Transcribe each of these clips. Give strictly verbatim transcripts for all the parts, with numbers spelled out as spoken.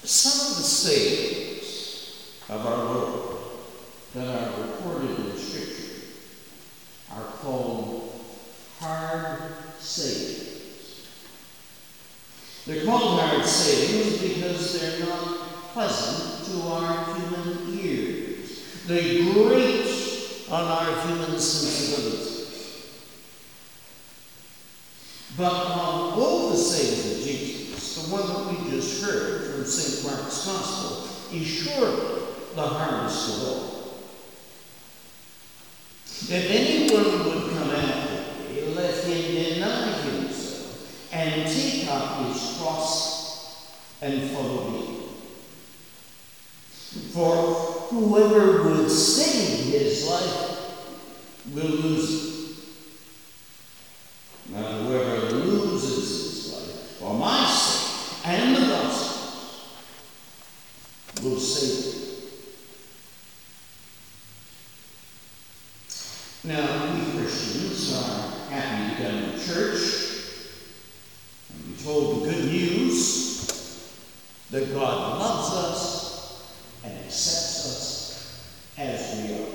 Some of the sayings of our Lord that are recorded in Scripture are called hard sayings. They're called hard sayings because they're not pleasant to our human ears. They grate on our human sensibilities. But of all the sayings of Jesus, the one that we just heard from Saint Mark's Gospel is surely the hardest of all. If anyone would come after me, let him deny himself and take up his cross and follow me. For whoever would save his life will lose it. Now whoever loses his life for my sake and the gospel will save it. Now, we Christians are happy to come to church and be told the good news that God loves us and accepts us as we are.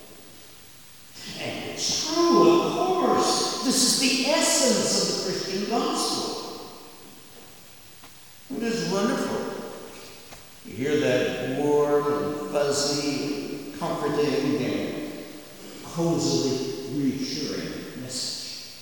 And it's true, of course. This is the essence of the Christian gospel. It is wonderful. You hear that warm and fuzzy and comforting and cozily reassuring message.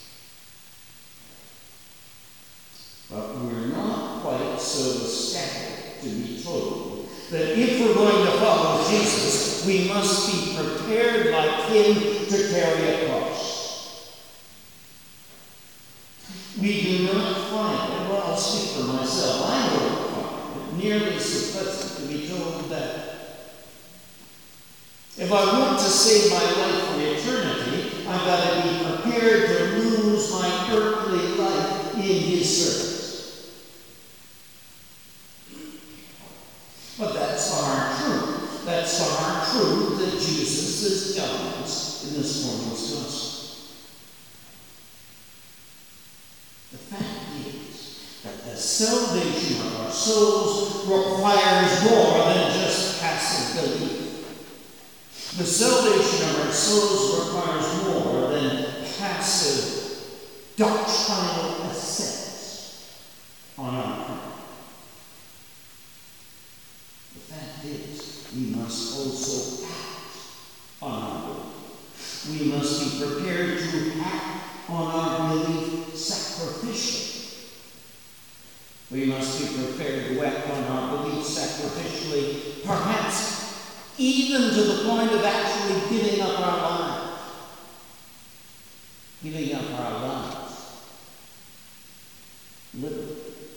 But we're not quite so ecstatic to be told that if we're going to follow Jesus, we must be prepared like him to carry a cross. We do not find it, well, I'll speak for myself, I don't find it nearly so pleasant to be told that if I want to save my life for eternity, I've got to be prepared to lose my earthly life in his service. But that's our truth. That's our truth that Jesus is telling us in this morning's gospel. The fact is that the salvation of our souls requires more than just passive belief. The salvation of our souls requires more than passive doctrinal assent on our part. The fact is, we must also act on our belief. We must be prepared to act on our belief sacrificially. We must be prepared to act on our belief sacrificially, perhaps even to the point of actually giving up our lives. Giving up our lives. Literally.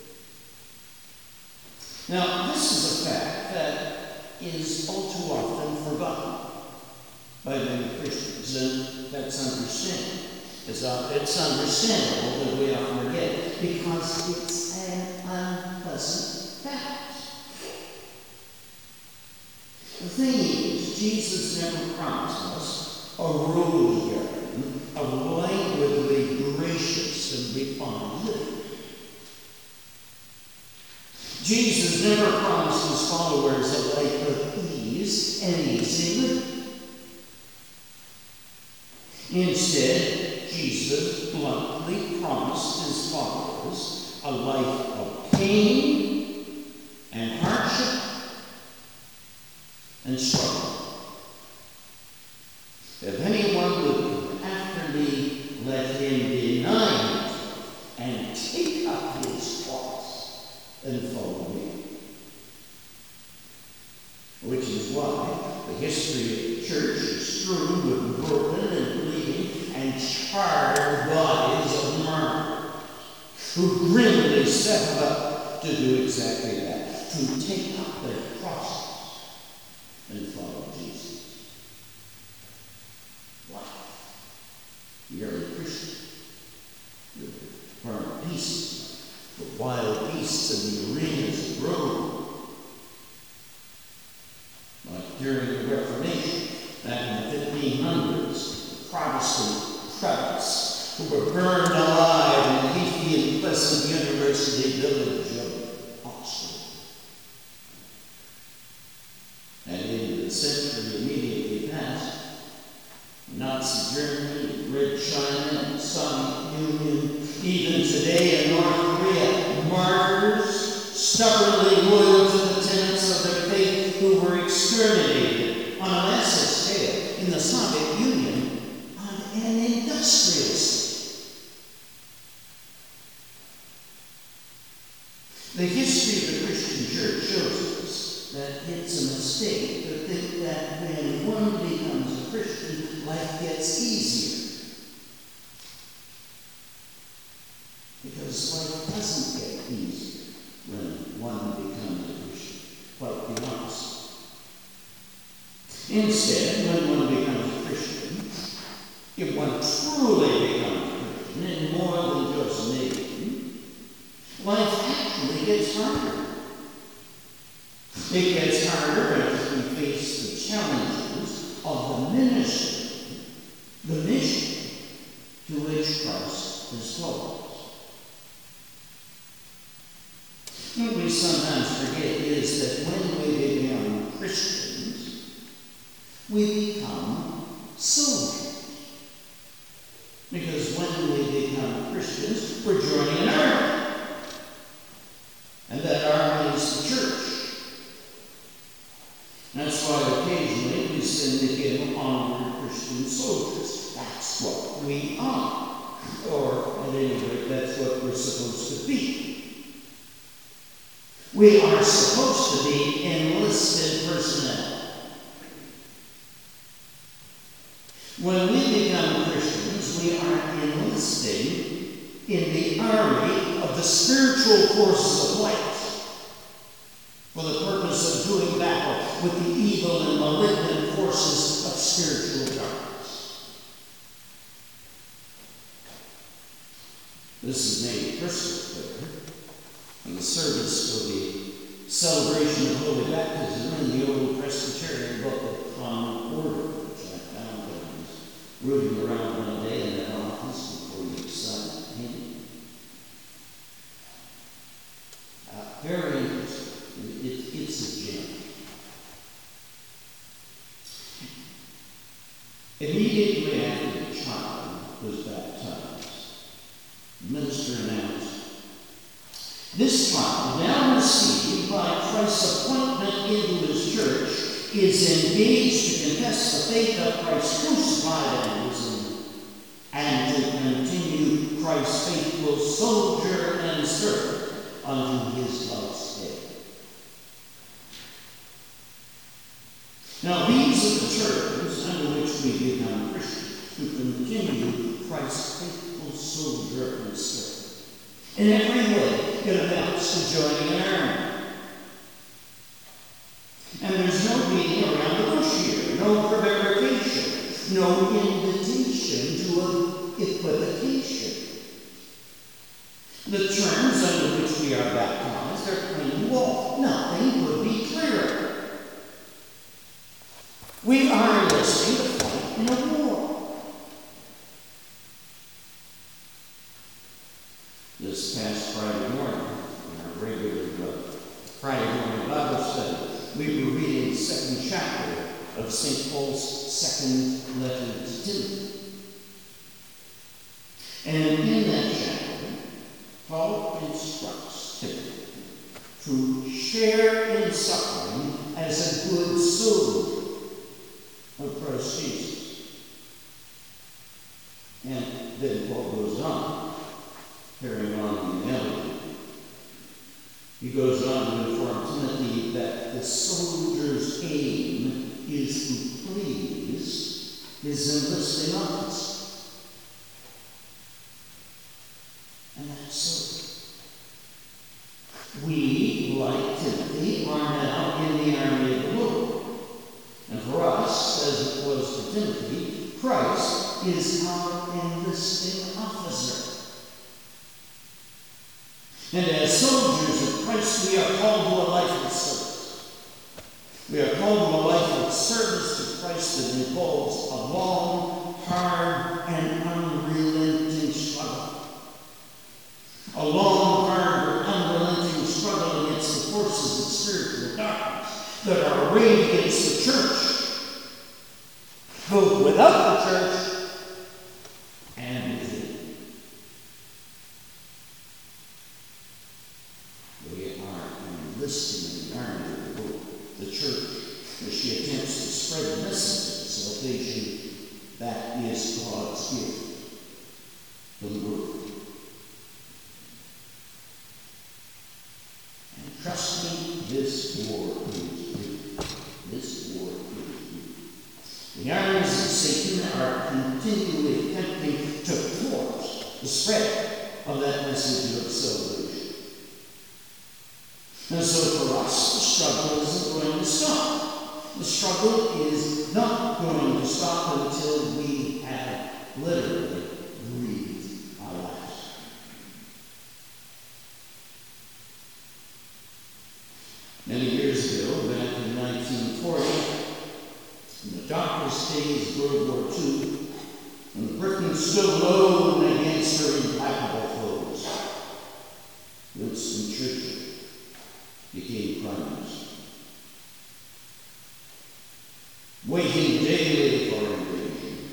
Now, this is a fact that is all too often forgotten by many Christians, and that's understandable. It's, uh, it's understandable that we often forget because it's an unpleasant fact. The thing is, Jesus never promised us a rose garden of languidly gracious and refined living. Jesus never promised his followers a life of ease and easy living. Instead, Jesus bluntly promised his followers a life of pain and hardship and struggle. If anyone would come after me, let him deny himself and take up his cross and follow me. Which is why the history of the church is strewn with broken and bleeding and charred bodies of martyrs who grimly set up to do exactly that, to take up their crosses and follow Jesus. Wow. The early Christian would burn to pieces the wild beasts in the arenas of Rome. Like during the Reformation, back in the fifteen hundreds, Protestant prelates who were burned alive in the leafy and pleasant University village of Oxford. The history of the Christian church shows us that it's a mistake to think that when one becomes a Christian, life gets easier. Because life doesn't get easier when one becomes a Christian. Quite the opposite. Instead, when one becomes a Christian, if one truly becomes a Christian, and more than just name, life actually gets harder. It gets harder as we face the challenges of the ministry, the mission to which Christ has called us. What we sometimes forget is that when we become Christians, we become soldiers. Because when we become Christians, we're joining an army. And that army is the church. That's why occasionally we sing the hymn, Onward Christian Soldiers. That's what we are. Or at any rate, that's what we're supposed to be. We are supposed to be enlisted personnel. When we become Christians, we are enlisting in the army of the spiritual forces of light for the purpose of doing battle with the evil and malignant forces of spiritual darkness. This is made crystal clear in the service for the celebration of Holy Baptism in the Old Presbyterian Book of Common Order, which I found when I was rooting around one day in that office before you decided to hang it. Uh, very interesting. It, it, it's a gem. Immediately after the child was baptized, the minister announced, "This child, now received by Christ's appointment into his church, is engaged to confess the faith of Christ crucified and risen, and to continue Christ's faithful soldier and servant unto his last day." Now, these are the terms under which we become Christians, to continue Christ's faithful soldier and servant. In every way, it amounts to joining an army. And there's no beating around the bush here, no prevarication, no invitation to equivocation. The terms under which we are baptized are plain to all. Nothing could be clearer. We are enlisting to fight in a war. This past Friday morning, in our regular Friday morning Bible study, we were reading the second chapter of Saint Paul's second letter to Timothy. And in that chapter, Paul instructs Timothy to share in suffering as a good soldier of Christ Jesus. And then Paul goes on, carrying on the melody. He goes on to inform Timothy that the soldier's aim is to please his enlisting officer. And that's so. We, like Timothy, are now in the army of the Lord. And for us, as it was for Timothy, Christ is our enlisting officer. And as soldiers of Christ, we are called to a life of service. We are called to a life of service to Christ that involves a long, hard, and unrelenting struggle. A long, hard, unrelenting struggle against the forces of spiritual darkness that are arrayed against the church, both without the church and within. We are enlisting in the army of the Lord, the church, as she attempts to spread the message of salvation that is God's gift to the world. Satan are continually attempting to thwart the spread of that message of salvation. And so for us, the struggle isn't going to stop. The struggle is not going to stop until we have literally breathed our last. Many years ago, back in nineteen forty, in the darkest days of World War Two, when Britain stood alone against her implacable foes, Winston Churchill became Prime Minister, waiting daily for invasion.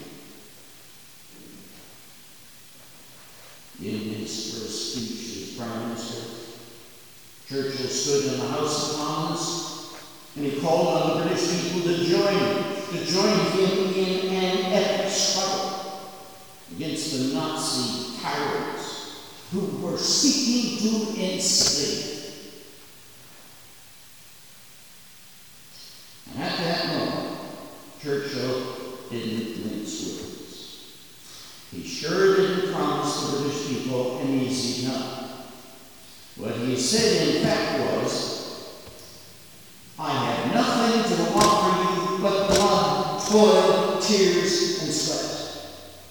In his first speech as Prime Minister, Churchill stood in the House of Commons and he called on the British people to join, to join him in an epic struggle against the Nazi tyrants who were seeking to enslave. And at that moment, Churchill didn't mince words. He sure didn't promise the British people an easy time. What he said, in fact, was, I have nothing to offer you but blood, toil, tears, and sweat.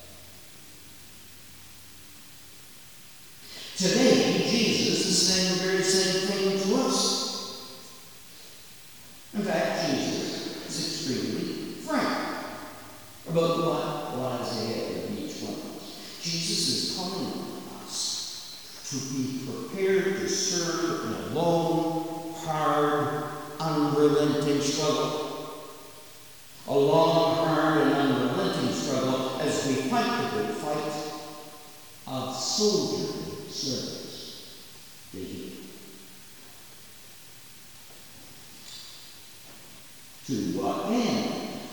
Today, Jesus is saying the very same thing to us. In fact, Jesus is extremely frank about what lies ahead of each one of us. Jesus is calling us to be prepared to serve in a long, hard, unrelenting struggle. A long, hard, and unrelenting struggle as we fight the good fight of soldierly service to Him. To what end?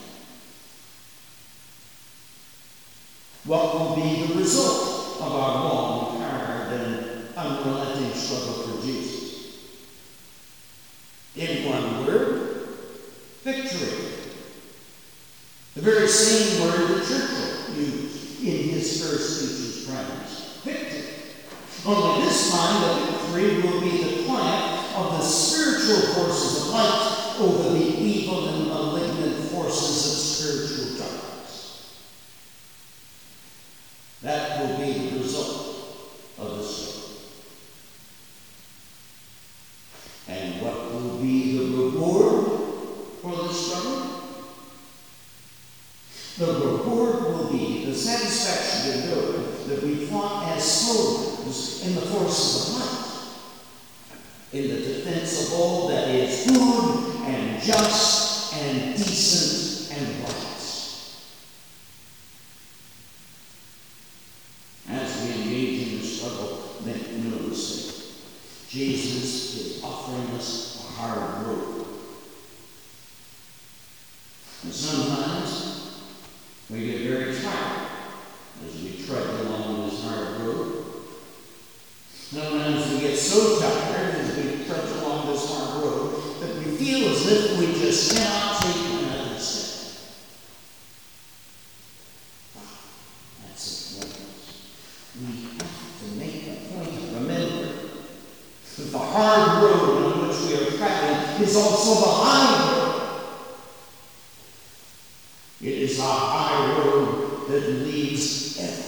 What will be the result of our long, hard, and unrelenting struggle for Jesus? In one word, victory. The very same word that Churchill used in his first speech as Prime Minister. Victory. Only this time the victory will be the triumph of the spiritual forces of light over the evil and malignant forces of spiritual darkness. That will be the result of the struggle. And what will be the reward for the struggle? The reward will be the satisfaction to know that we fought as soldiers in the forces of light, in the defense of all that is good and just and decent and righteous. As we engage in the struggle, make no mistake, Jesus is offering us a hard road. And sometimes we get very tired as we tread along this hard road. Sometimes we get so tired as we trudge along this hard road that we feel as if we just cannot take another step. Wow, that's important. We have to make a point of remembering that the hard road on which we are traveling is also the high road. It is a high road that leads everywhere.